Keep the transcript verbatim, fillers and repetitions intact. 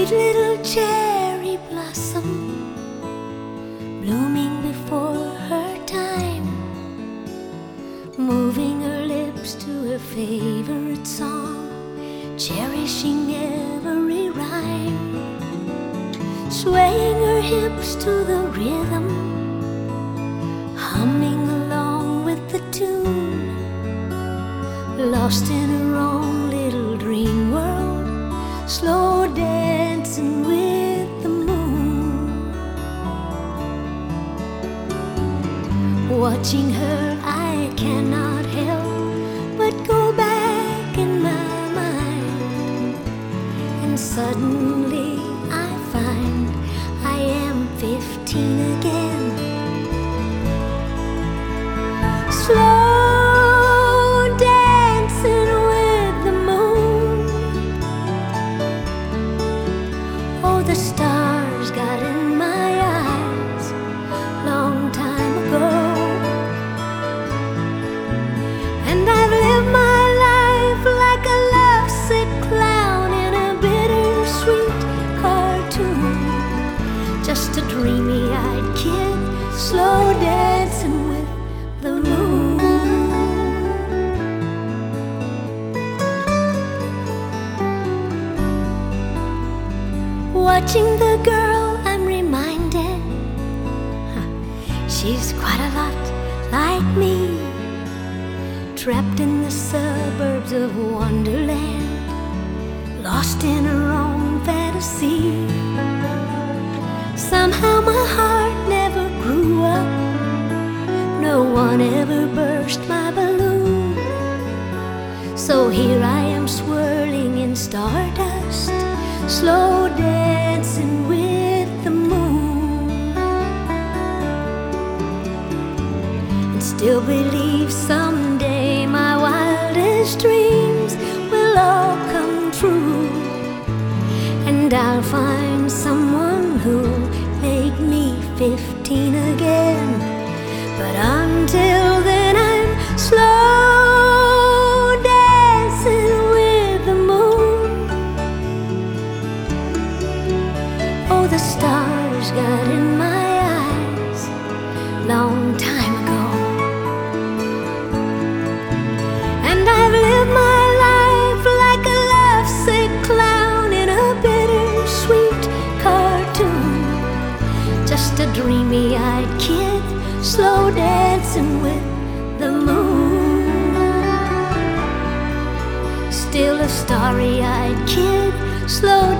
sweet little cherry blossom, blooming before her time, moving her lips to her favorite song, cherishing every rhyme, swaying her hips to the rhythm, humming along with the tune, lost in her own little dream world, slow dancing with the moon. Watching her, I cannot help but go back in my mind, and suddenly I find I am fifteen again. Slow dancing with the moon. Oh, the stars got in my eyes long time ago, and I've lived my life like a lovesick clown in a bittersweet cartoon, just a dreamy-eyed kid, slow dancing with the moon. Watching the girl, I'm reminded, huh, she's quite a lot like me, trapped in the suburbs of Wonderland, lost in her own fantasy. Somehow my heart never grew up, no one ever burst my balloon. So here I am swirling in stardust, slow dancing with the moon, and still believe someday my wildest dreams will all come true, and I'll find someone who'll make me fifteen again. But until then I'm slow dancing with the moon. Oh, the stars got in my eyes long time ago, and I've lived my life like a lovesick clown in a bittersweet cartoon, just a dreamy-eyed kid, slow dancing with the moon. Still a starry-eyed kid, slow